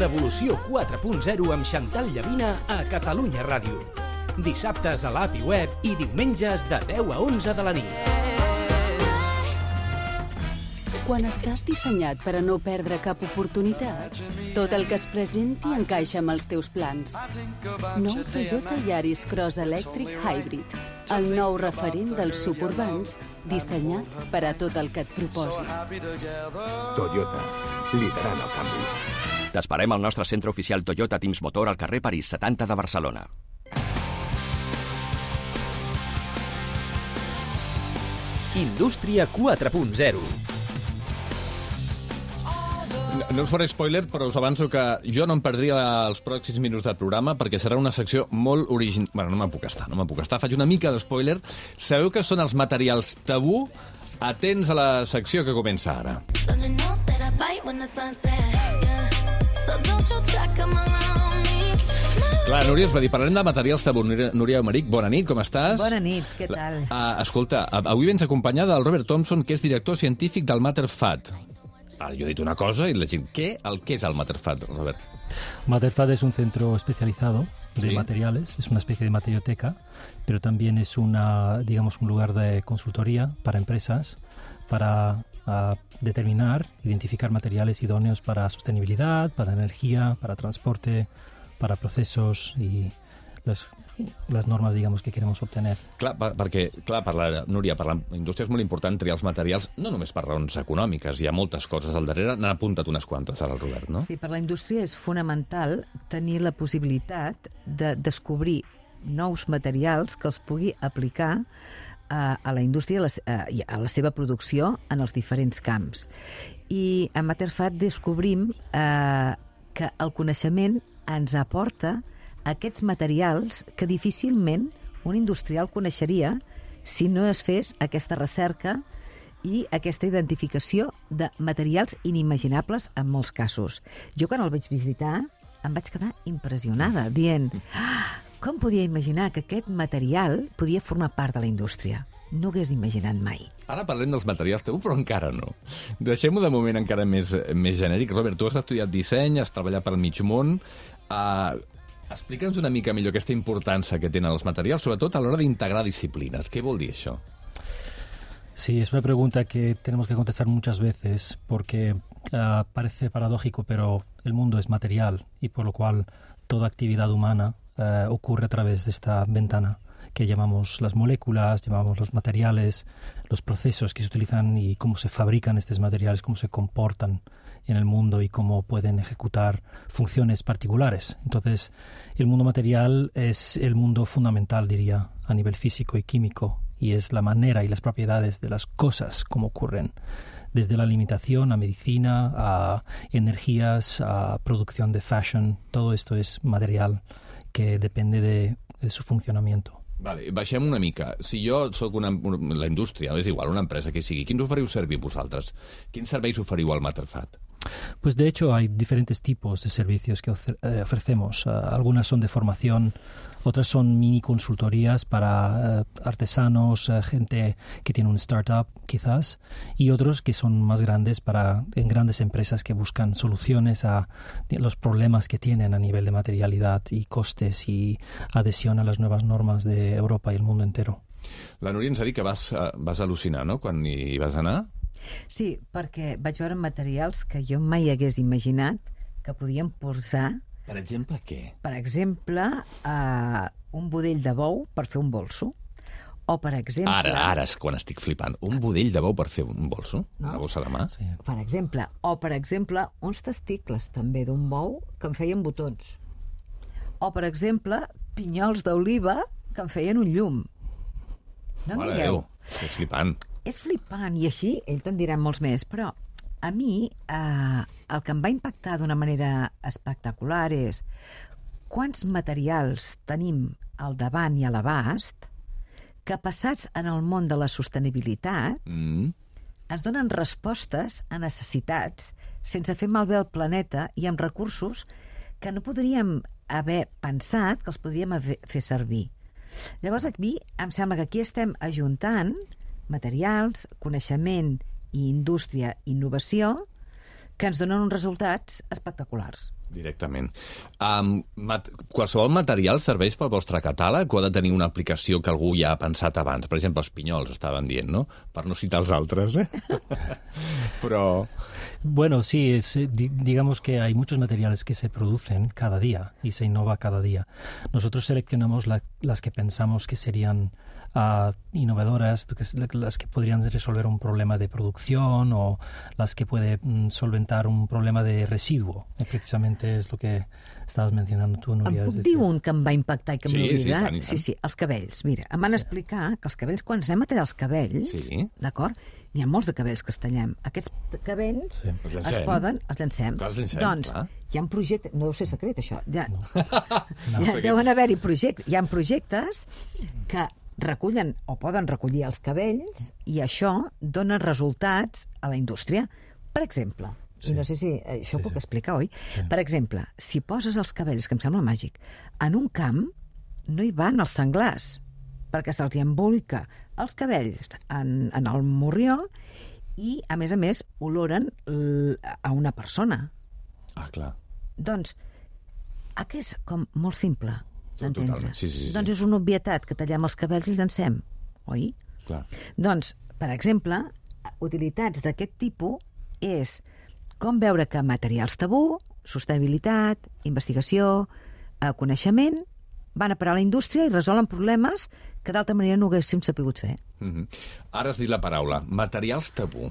Revolució 4.0 amb Xantal Llavina a Catalunya Ràdio. Dissabtes a l'API Web i diumenges de 10 a 11 de la nit. Quan estàs dissenyat per a no perdre cap oportunitat, tot el que es presenti encaixa amb els teus plans. Nou Toyota Yaris Cross Electric Hybrid, el nou referent dels suburbans, dissenyat per a tot el que et proposis. Toyota, liderant el canvi. T'esperem al nostre centre oficial Toyota Teams Motor al carrer París 70 de Barcelona. Indústria 4.0. No us faré spoiler, però us avanço que jo no em perdria els pròxims minuts del programa perquè serà una secció molt original. Bueno, no me'n puc estar. Faig una mica de spoiler. Sabeu que són els materials tabú? Atents a la secció que comença ara. Clar, Núria us va dir, parlarem de materials tabú. Núria Eumeric, bona nit, com estàs? Bona nit, què tal? Escolta, avui vens acompanyada del Robert Thompson, que és director científic del Matterfat. Yo he dicho una cosa y le digo, ¿qué es el Matterfat, Robert? Matterfat es un centro especializado de materiales, es una especie de materioteca, pero también es un lugar de consultoría para empresas para determinar, identificar materiales idóneos para sostenibilidad, para energía, para transporte, para procesos y les normes, que queremos obtenir. Clar, perquè, per la Núria, per la indústria és molt important triar els materials, no només per raons econòmiques, hi ha moltes coses al darrere, n'ha apuntat unes quantes ara el Robert, no? Sí, per la indústria és fonamental tenir la possibilitat de descobrir nous materials que els pugui aplicar a la indústria i a la seva producció en els diferents camps. I a Matterfat descobrim que el coneixement ens aporta aquests materials que difícilment un industrial coneixeria si no es fes aquesta recerca i aquesta identificació de materials inimaginables en molts casos. Jo quan el vaig visitar em vaig quedar impressionada, dient com podia imaginar que aquest material podia formar part de la indústria? No ho hagués imaginat mai. Ara parlem dels materials tabú, però encara no. Deixem-ho de moment encara més genèric. Robert, tu has estudiat disseny, has treballat per mig món. Explica'ns una mica millor aquesta importància que tenen els materials, sobretot a l'hora d'integrar disciplines. ¿Qué vol dir això? Sí, es una pregunta que tenemos que contestar muchas veces porque parece paradójico, pero el mundo es material y por lo cual toda actividad humana ocurre a través de esta ventana que llamamos las moléculas, llamamos los materiales, los procesos que se utilizan y cómo se fabrican estos materiales, cómo se comportan en el mundo y cómo pueden ejecutar funciones particulares. Entonces, el mundo material es el mundo fundamental, diría, a nivel físico y químico, y es la manera y las propiedades de las cosas como ocurren, desde la alimentación a medicina, a energías, a producción de fashion. Todo esto es material que depende de su funcionamiento. Vale, baixem una mica. Si jo sóc la indústria, és igual, una empresa que sigui, quins oferiu servir vosaltres? Quins serveis oferiu al Matterfat? Pues de hecho hay diferentes tipos de servicios que ofrecemos. Algunas son de formación, otras son mini consultorías para artesanos, gente que tiene un startup quizás, y otros que son más grandes en grandes empresas que buscan soluciones a los problemas que tienen a nivel de materialidad y costes y adhesión a las nuevas normas de Europa y el mundo entero. La Núria ens ha dit que vas al·lucinar, no?, quan hi vas anar. Sí, perquè vaig veure materials que jo mai hagués imaginat que podien posar... Per exemple, què? Per exemple, un budell de bou per fer un bolso. O, per exemple... Ara és quan estic flipant. Un budell de bou per fer un bolso? No? Una bossa de mà? Sí. Per exemple, uns testicles també d'un bou que en feien botons. O, per exemple, pinyols d'oliva que en feien un llum. No em digueu. És flipant. És flipant, i així ell te'n dirà molts més, però a mi el que em va impactar d'una manera espectacular és quants materials tenim al davant i a l'abast que, passats en el món de la sostenibilitat, ens donen respostes a necessitats sense fer malbé al planeta i amb recursos que no podríem haver pensat que els podríem fer servir. Llavors, aquí em sembla que aquí estem ajuntant materials, coneixement i indústria, innovació, que ens donen uns resultats espectaculars. Directament. Qualsevol material serveix pel vostre catàleg o ha de tenir una aplicació que algú ja ha pensat abans? Per exemple, els pinyols, estaven dient, ¿no? Per no citar els altres, Però... Bueno, sí, digamos que hay muchos materiales que se producen cada día y se innova cada día. Nosotros seleccionamos las que pensamos que serían innovadoras, las que podrían resolver un problema de producción o las que pueden solventar un problema de residuo. Precisamente es lo que estabas mencionando tu, Núria. Em puc dir un que em va impactar i que m'he oblidat? tant. Sí, els cabells. Mira, em van explicar que els cabells, quan anem a tallar els cabells, d'acord, n'hi ha molts de cabells que es tallem. Aquests cabells els llancem. Doncs hi ha un projecte, no deu ser secret això, deuen haver-hi projectes, hi ha projectes que recullen o poden recollir els cabells i això dona resultats a la indústria. Per exemple, i no sé si això ho puc explicar, oi? Per exemple, si poses els cabells, que em sembla màgic, en un camp no hi van els senglars, perquè se'ls embolica els cabells en el morrió i, a més, oloren a una persona. Ah, clar. Doncs, aquest és com molt simple d'entendre. Sí. Doncs és una obvietat que tallem els cabells i els llancem, oi? Clar. Doncs, per exemple, utilitats d'aquest tipus és com veure que materials tabú, sostenibilitat, investigació, coneixement, van a parar a la indústria i resolen problemes que d'altra manera no haguéssim sapigut fer. Ara has dit la paraula, materials tabú.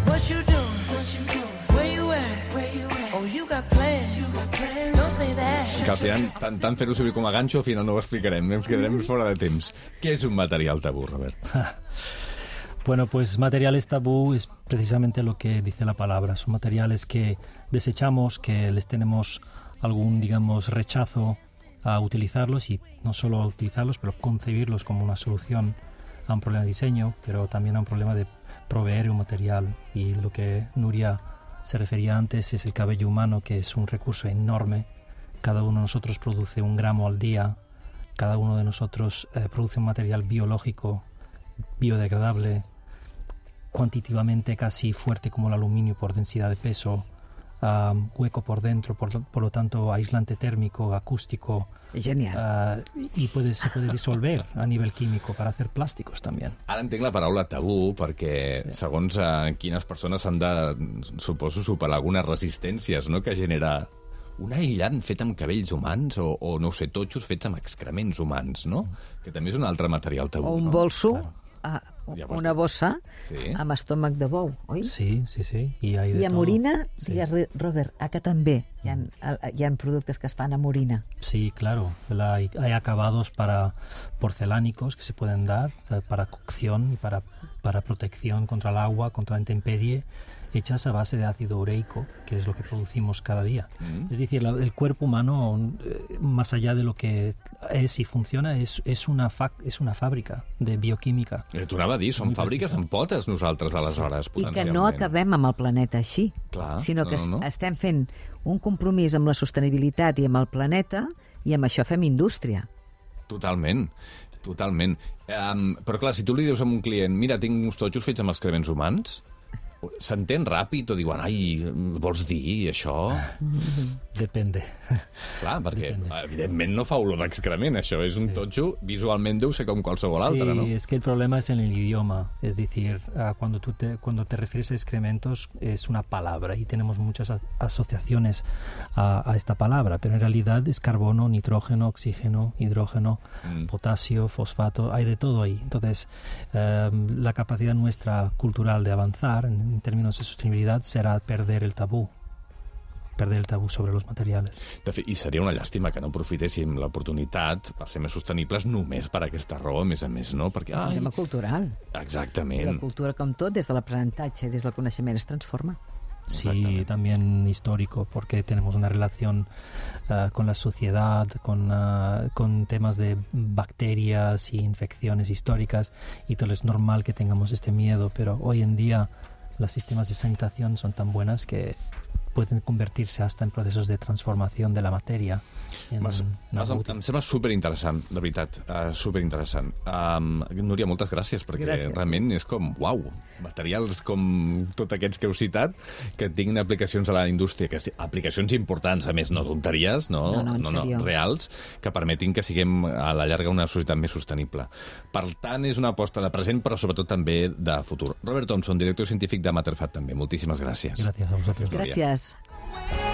Que al final, tant fer-ho servir com a ganxo, al final no ho explicarem, ens quedarem fora de temps. Què és un material tabú, Robert? Bueno, pues materiales tabú es precisamente lo que dice la palabra. Son materiales que desechamos, que les tenemos algún, digamos, rechazo a utilizarlos, y no solo a utilizarlos, pero concebirlos como una solución a un problema de diseño, pero también a un problema de proveer un material. Y lo que Núria se refería antes es el cabello humano, que es un recurso enorme. Cada uno de nosotros produce 1 gramo al día, cada uno de nosotros produce un material biológico, biodegradable, cuantitativamente casi fuerte como el aluminio por densidad de peso, hueco por dentro, por lo tanto aislante térmico, acústico. Genial. Y se puede disolver a nivel químico para hacer plásticos también. Ara entenc la paraula tabú perquè segons quines persones s'han de, suposo, superar algunes resistències, no?, que genera un aïllant fet amb cabells humans o no ho sé, totxos fets amb excrements humans, no? Que també és un altre material tabú. O un bolso, una bossa amb estómac de bou, oi? Sí. I a morina, digues, Robert, acá també hi ha productes que es fan a morina. Sí, claro. Hay acabados porcelánicos que se pueden dar para cocción y para protección contra el agua, contra la intemperie, hechas a base de ácido ureico, que es lo que producimos cada día. Es decir, el cuerpo humano, más allá de lo que es y funciona, es una fàbrica de bioquímica. T'ho anava a dir, som fàbriques amb potes nosaltres, aleshores, potencialment. I que no acabem amb el planeta així, sinó que estem fent un compromís amb la sostenibilitat i amb el planeta, i amb això fem indústria. Totalment. Però clar, si tu li dius a un client, mira, tinc uns totxos fets amb excrements humans, s'entén ràpid o diuen, ai, vols dir això? Depende. Clar, perquè evidentment no fa olor d'excrement, això és un totxo, visualment deu ser com qualsevol altre, ¿no? Sí, es que el problema es en el idioma, es decir, cuando te refieres a excrementos es una palabra y tenemos muchas asociaciones a esta palabra, pero en realidad es carbono, nitrógeno, oxígeno, hidrógeno, potasio, fosfato, hay de todo ahí. Entonces, la capacidad nuestra cultural de avanzar en términos de sostenibilidad será perder el tabú sobre los materiales. De fet, i seria una llàstima que no aprofitéssim l'oportunitat per ser més sostenibles només per aquesta raó, a més, no? Perquè, és un tema cultural. Exactament. La cultura, com tot, des de l'aprenentatge, des del coneixement, es transforma. Sí, también histórico, porque tenemos una relación con la sociedad, con temas de bacterias y infecciones históricas, y todo es normal que tengamos este miedo, pero hoy en día los sistemas de sanitación son tan buenas que pueden convertirse hasta en procesos de transformación de la materia. Em sembla superinteressant, de veritat, superinteressant. Núria, moltes gràcies, perquè realment és com, uau, materials com tots aquests que heu citat, que tinguin aplicacions a la indústria, aplicacions importants, a més, no tonteries, no, reals, que permetin que siguem a la llarga una societat més sostenible. Per tant, és una aposta de present, però sobretot també de futur. Robert Thompson, director científic de Matterfat, també. Moltíssimes gràcies. Gràcies a vosaltres. Gràcies.